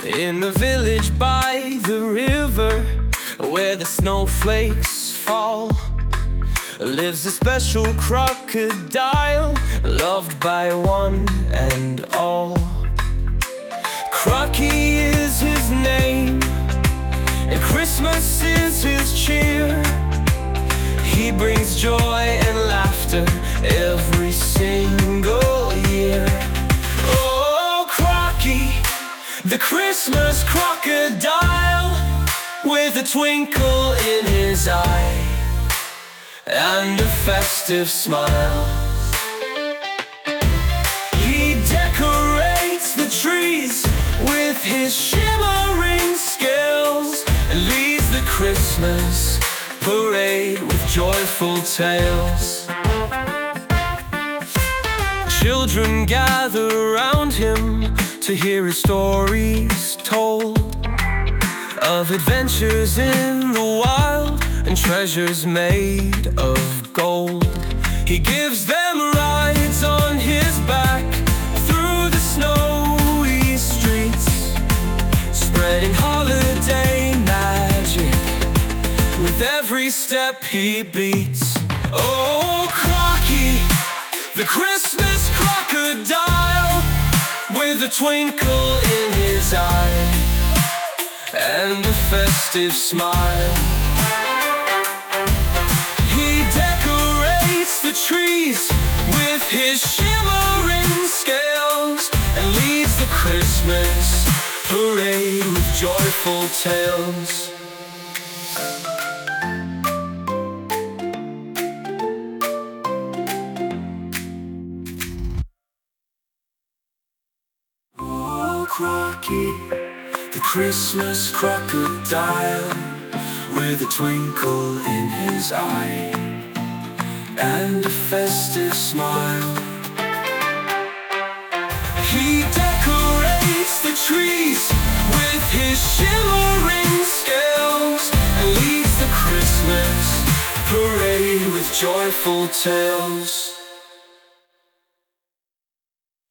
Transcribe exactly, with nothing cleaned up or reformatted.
In the village by the river, where the snowflakes fall, lives a special crocodile, loved by one and all. Crocky is his name, and Christmas is his cheer. He brings joy and laughter every single year. Oh, Crocky, the Christmas crocodile, with a twinkle in his eye and a festive smile. He decorates the trees with his shimmering scales and leads the Christmas parade with joyful tales. Children gather around him to hear his stories told, of adventures in the wild and treasures made of gold. He gives them rides on his back through the snowy streets, spreading holiday magic with every step he beats. Oh, Crocky, the Christmas crocodile, with a twinkle in his eye and a festive smile. He decorates the trees with his shimmering scales and leads the Christmas parade with joyful tales. Oh, Crocky, the Christmas crocodile, with a twinkle in his eye and a festive smile. He decorates the trees with his shimmering scales and leads the Christmas parade with joyful tales.